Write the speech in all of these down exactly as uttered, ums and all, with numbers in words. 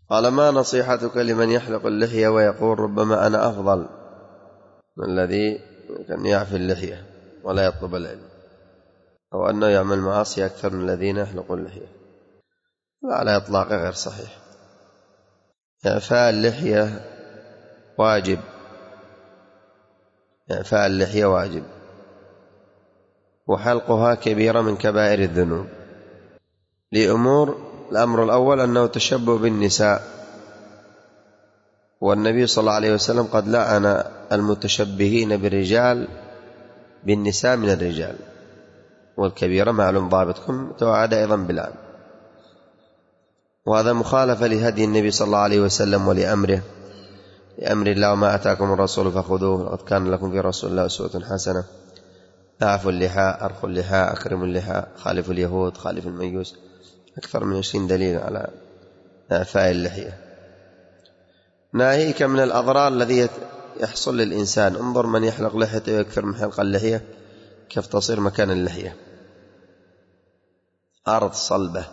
قال: ما نصيحتك لمن يحلق اللحية ويقول ربما أنا أفضل من الذي كان يعفي اللحية ولا يطلب العلم، أو أنه يعمل معاصي أكثر من الذين يحلقون اللحية؟ لا، على إطلاق غير صحيح. إعفاء اللحية واجب، إعفاء اللحية واجب، وحلقها كبيرة من كبائر الذنوب لأمور. الأمر الأول أنه تشبه بالنساء، والنبي صلى الله عليه وسلم قد لعن المتشبهين بالرجال بالنساء من الرجال، والكبيرة معلوم ضابطكم توعد أيضا باللعن، وهذا مخالفة لهدي النبي صلى الله عليه وسلم ولأمره، لأمر الله: وما أتاكم الرسول فخذوه لقد كان لكم في رسول الله أسوة حسنة. أعفوا اللحى، أرخوا اللحى، أكرموا اللحى، خالفوا اليهود، خالفوا المجوس. أكثر من عشرين دليل على إعفاء اللحية. ناهيك من الأضرار الذي يحصل للإنسان. انظر من يحلق لحيته ويكثر من حلق اللحية كيف تصير مكان اللحية أرض صلبة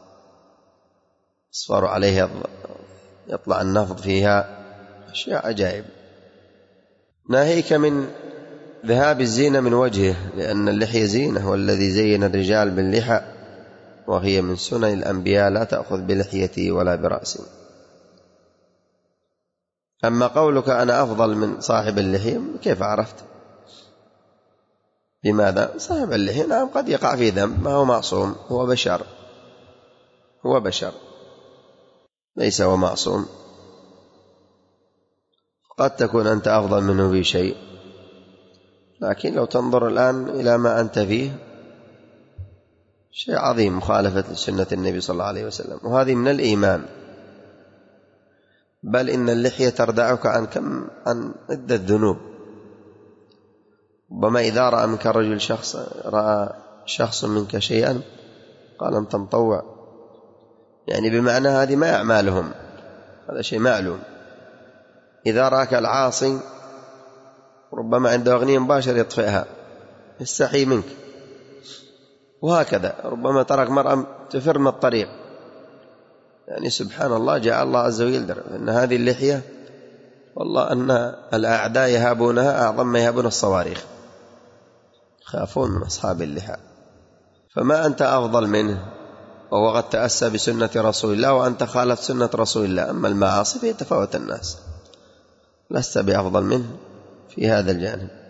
يصفر عليها، يطلع النفض فيها، أشياء عجائب. ناهيك من ذهاب الزينة من وجهه، لأن اللحية زينة، والذي زين الرجال باللحى وهي من سنن الأنبياء لا تأخذ بلحيتي ولا برأسي. أما قولك أنا أفضل من صاحب اللحية، كيف عرفت؟ لماذا؟ صاحب اللحية نعم قد يقع في ذنب، ما هو معصوم، هو بشر، هو بشر ليس هو معصوم. قد تكون أنت أفضل منه في شيء، لكن لو تنظر الآن إلى ما أنت فيه شيء عظيم، مخالفة سنة النبي صلى الله عليه وسلم، وهذه من الإيمان. بل إن اللحية تردعك عن كم عن عدة ذنوب. ربما إذا رأى منك الرجل شخص رأى شخص منك شيئا قال أنت مطوع، يعني بمعنى هذه ما أعمالهم، هذا شيء معلوم. إذا رأك العاصي ربما عنده أغنية مباشر يطفئها، يستحي منك، وهكذا. ربما ترك مرأة تفر من الطريق، يعني سبحان الله، جاء الله عز وجل در أن هذه اللحية والله أن الأعداء يهابونها أعظم ما يهابون الصواريخ، خافون من أصحاب اللحى. فما أنت أفضل منه، وهو قد تأسى بسنة رسول الله وأنت خالف سنة رسول الله. أما المعاصي فيتفاوت الناس، لست بأفضل منه في هذا الجانب.